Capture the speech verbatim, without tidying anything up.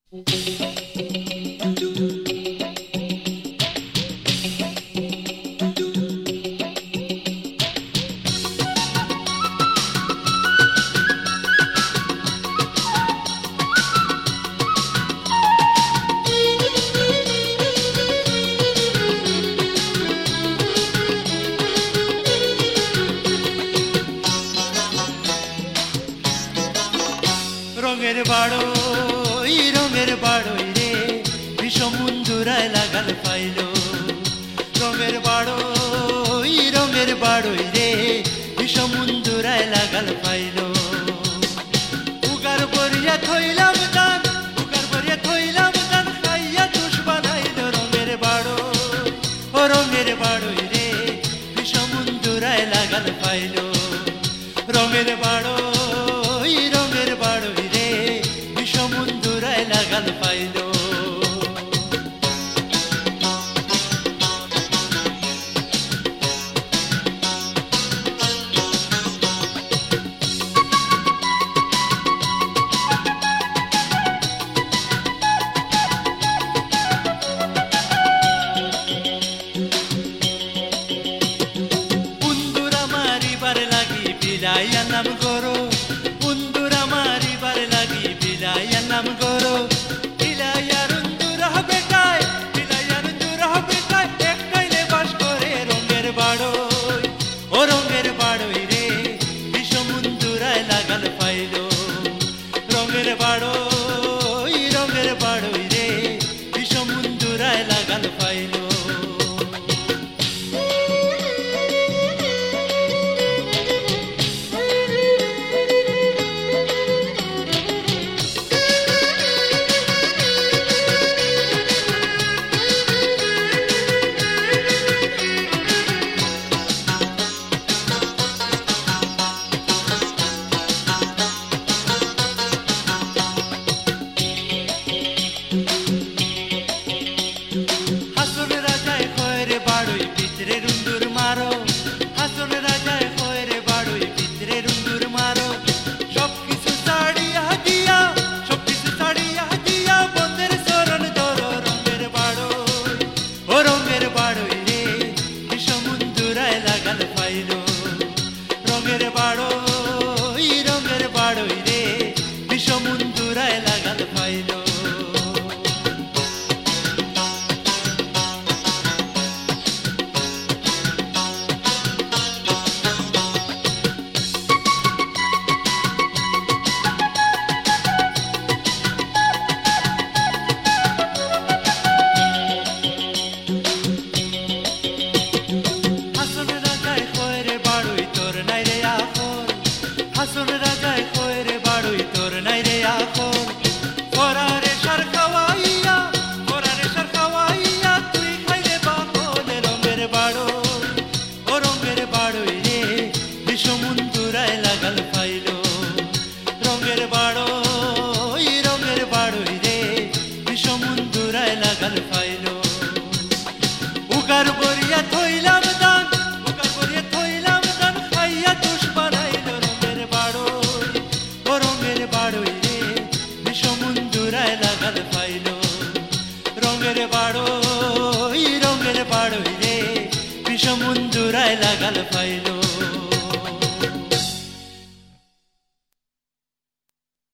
রঙের বাড়ই রঙের বাড়ই রে বিষম মুন্দুরায় লাগাল পাইল রঙের বাড়ই রঙের বাড়ই রে বিষম মুন্দুরায় লাগাল পাইল উগার বরিয়া থইলাম দান উগার বরিয়া থইলাম দান খাইয়া তুষ বানাইল রঙের বাড় ও রঙের বাড়ই রে বিষম মুন্দুরায় লাগাল পাইল রঙের বাড়